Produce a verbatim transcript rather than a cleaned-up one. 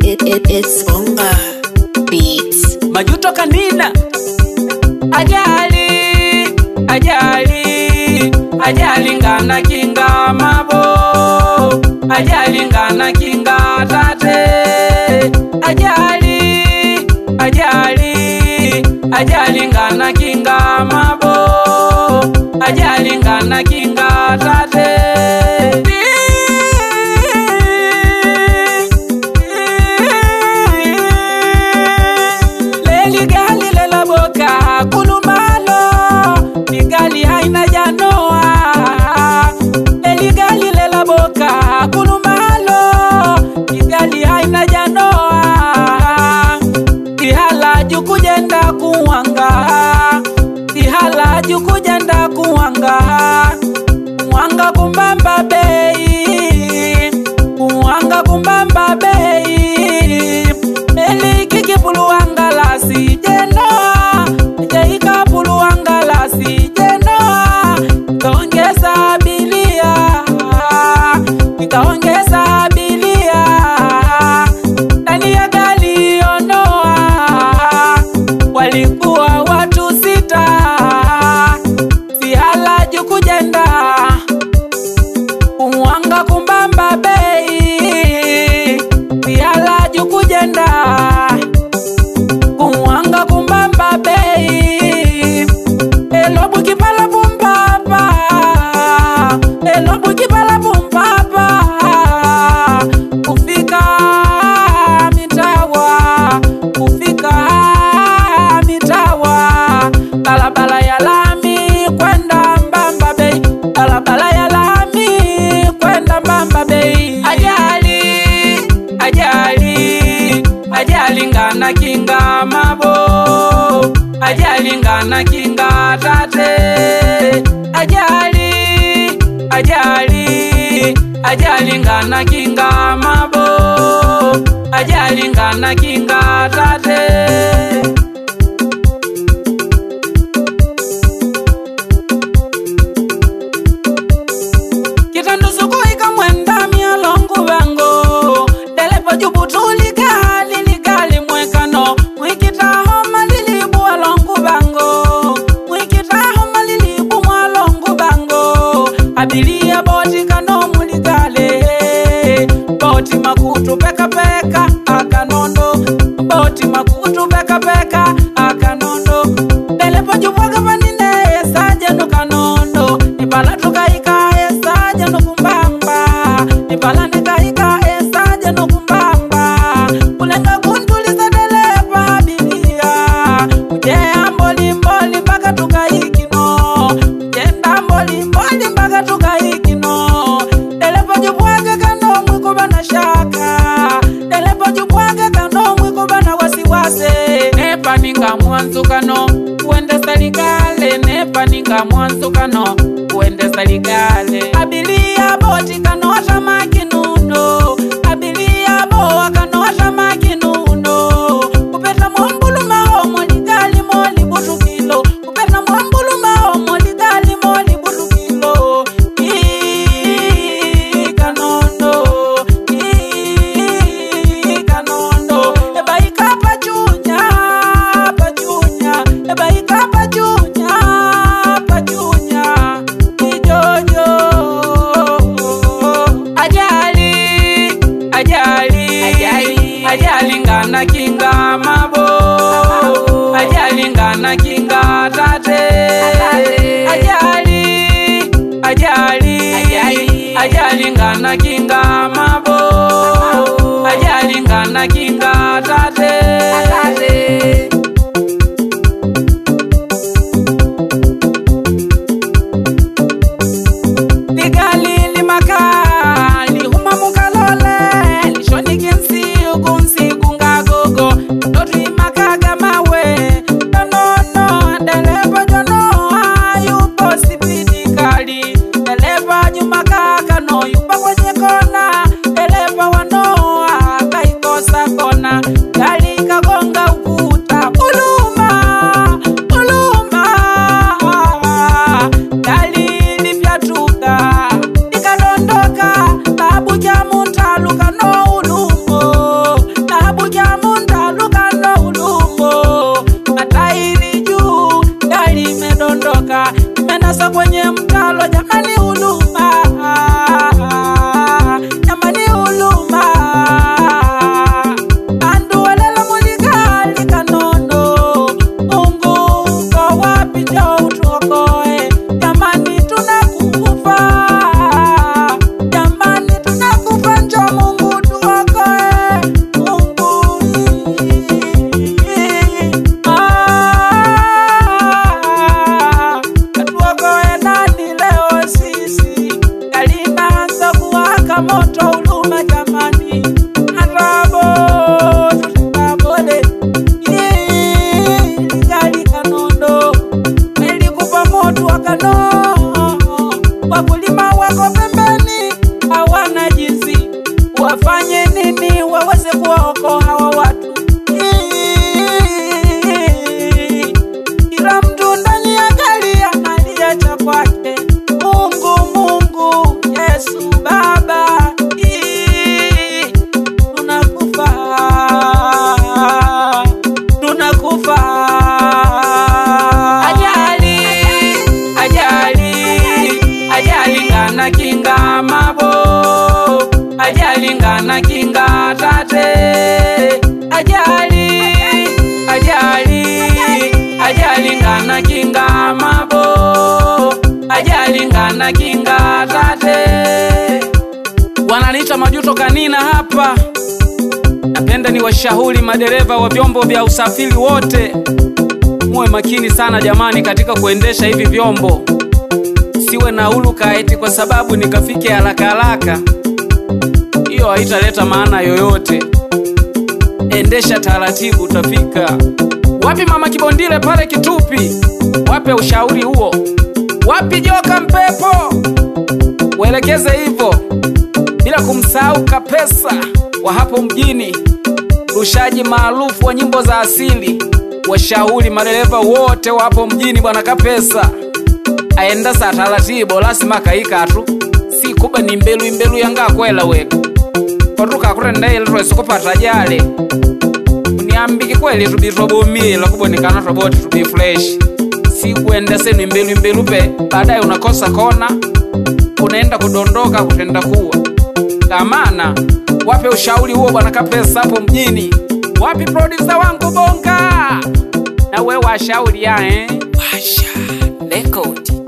it, it, it's Bonga Beats. Majuto Kanina. Ajali, ajali, ajali ngana kinga mabo, ajali ngana kinga tate. Ajali, ajali, ajali ngana kinga mabo, ajali ngana kinga tate. Gali haina janoa, eli gali lela boka kulumalo, gali haina janoa. Ihala jukujenda kuwanga, ihala jukujenda kuwanga, kuwanga kumbamba bei, kuwanga kumbamba bei. Eli kiki puluwanga la si jenoa, jeika puluwanga la si. Nikaongeza bilia, nikaongeza bilia, ndani ya gali ondoa, walikuwa watu sita, sihala jukujenda, kuwanga kumbamba bei, sihala jukujenda, kuwanga kumbamba bei, elobu kipala Elobu kibala bumpapa, kufika mitawa, kufika mitawa. Balabala ya lami kwenda Mbamba Bay, balabala ya lami kwenda Mbamba Bay. Ajali, ajali, ajali ngana kinga mabo, ajali ngana kinga tate. Ajali, ajali, ajali ngana kinga mabo, ajali ngana kinga tate. Kitandusuku ikamwenda mialongu bango, delepo jubutuli gali ligali mwekano, mwikitaho malilibu alongu bango, mwikitaho malilibu mwalongu bango. Abilia boti kano muligale, boti makutu peka peka akanondo, boti makutu peka peka akanondo. Delepo jubwaga vanine saja no kanondo, nipala tukaika saja no kumbamba, nipala nikaika saja no kumbamba. Kulenga kuntuliza delepa abilia, ujea mboli mboli mpaka tukaiki no, ujenda mboli mboli mpaka tukaiki no. Delepo jubwaga kano mwiko bana shaka, delepo jubwaga kano mwiko bana wasiwase. Nepa ninga mwanzo kano uende saligale, nepa ninga mwanzo kano uende saligale. Abilia boti kano atamaki nuno, abilia boa kano atamaki nuno. Upeta mwambulu mao moligali moli butukilo, upeta mwambulu mao moligali moli butukilo. Ii kanondo, ii kanondo. Eba ikapa chunya, pachunya, eba ikapa chunya, pachunya. Ijojo. Ajali, ajali, ajali, ajali ngana kinga mabo, ajali ngana kinga tate. Ajali, ajali, ajali ngana kinga mabo, ajali ngana kinga tate. Ligali limakali huma mukalole, lishoni kinsi ukunsi kunga gogo. afanye nini waweze kuwaokoa hawa watu. Kila mtu ndani ya gari analia cha kwake. Mungu, Mungu, Yesu Baba, tunakufa, tunakufa. Ajali, ajali, ajali ngana kinga mabo, ajali ngana kinga tate. Ajali, ajali, ajali ngana kinga mabo, ajali ngana kinga tate. Wananiita Majuto Kanina hapa. Napenda ni washauri madereva wa vyombo vya usafiri wote, muwe makini sana jamani katika kuendesha hivi vyombo. Siwe na uluka eti kwa sababu nikafike haraka haraka. Hiyo haitaleta maana yoyote. Endesha taratibu utafika. Wapi Mama Kibondile pale Kitupi? Wape ushauri huo. Wapi Joka Mpepo? Welekeze hivyo. Bila kumsahau Kapesa wa hapo mjini, rushaji maarufu wa nyimbo za asili. Washauri madereva wote wa hapo mjini bwana Kapesa aenda sa taratibu, lazima kaika tu. Si kuba ni mbelu imbelu yanga kwela weka. Koruka kurenda ile rwese kupata jale. Uniambiki kweli tubitobomila kubonikana roboti tubi fresh. Si kuenda senu imbelu imbelu pe, baadaye unakosa kona, unaenda kudondoka kutenda kuwa. Kamana, wape ushauri huo bwana Kapesa hapo mjini. Wapi producer wangu Bonga? Na wewe washauri ya eh? Washa, record.